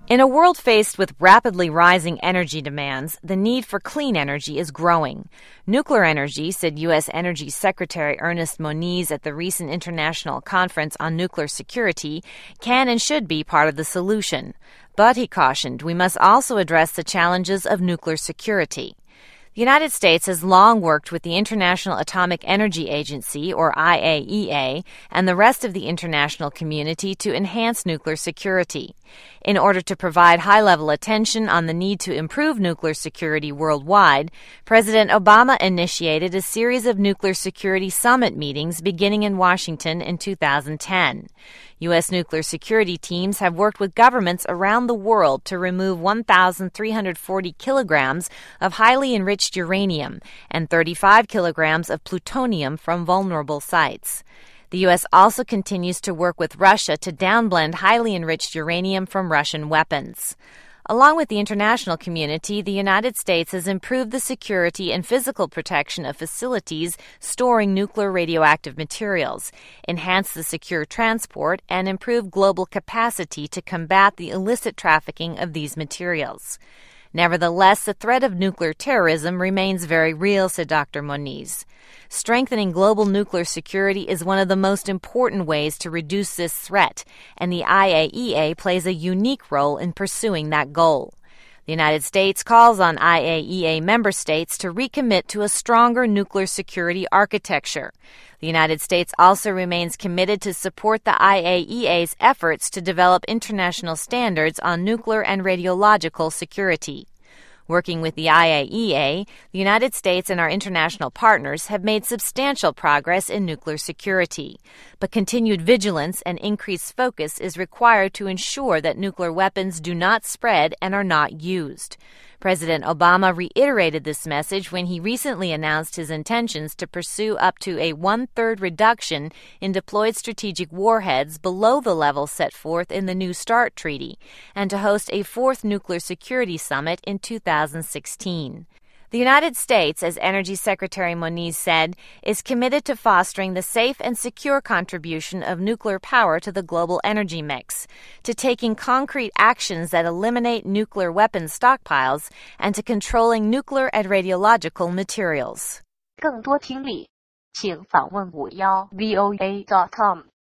In a world faced with rapidly rising energy demands, the need for clean energy is growing. Nuclear energy, said U.S. Energy Secretary Ernest Moniz at the recent International Conference on Nuclear Security, can and should be part of the solution. But, he cautioned, we must also address the challenges of nuclear security. The United States has long worked with the International Atomic Energy Agency, or IAEA, and the rest of the international community to enhance nuclear security. In order to provide high-level attention on the need to improve nuclear security worldwide, President Obama initiated a series of nuclear security summit meetings beginning in Washington in 2010. U.S. nuclear security teams have worked with governments around the world to remove 1,340 kilograms of highly enriched uranium and 35 kilograms of plutonium from vulnerable sites. The U.S. also continues to work with Russia to downblend highly enriched uranium from Russian weapons. Along with the international community, the United States has improved the security and physical protection of facilities storing nuclear radioactive materials, enhanced the secure transport, and improved global capacity to combat the illicit trafficking of these materials. Nevertheless, the threat of nuclear terrorism remains very real, said Dr. Moniz. Strengthening global nuclear security is one of the most important ways to reduce this threat, and the IAEA plays a unique role in pursuing that goal. The United States calls on IAEA member states to recommit to a stronger nuclear security architecture. The United States also remains committed to support the IAEA's efforts to develop international standards on nuclear and radiological security. Working with the IAEA, the United States and our international partners have made substantial progress in nuclear security. But continued vigilance and increased focus is required to ensure that nuclear weapons do not spread and are not used. President Obama reiterated this message when he recently announced his intentions to pursue up to a one-third reduction in deployed strategic warheads below the level set forth in the New START Treaty, and to host a fourth nuclear security summit in 2016. The United States, as Energy Secretary Moniz said, is committed to fostering the safe and secure contribution of nuclear power to the global energy mix, to taking concrete actions that eliminate nuclear weapons stockpiles, and to controlling nuclear and radiological materials. 更多听力，请访问51voa.com。